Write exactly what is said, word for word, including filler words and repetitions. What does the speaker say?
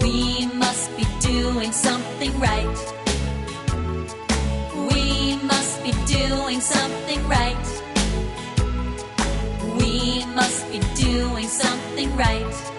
We must be doing something right. We must be doing something right. We must be doing something right.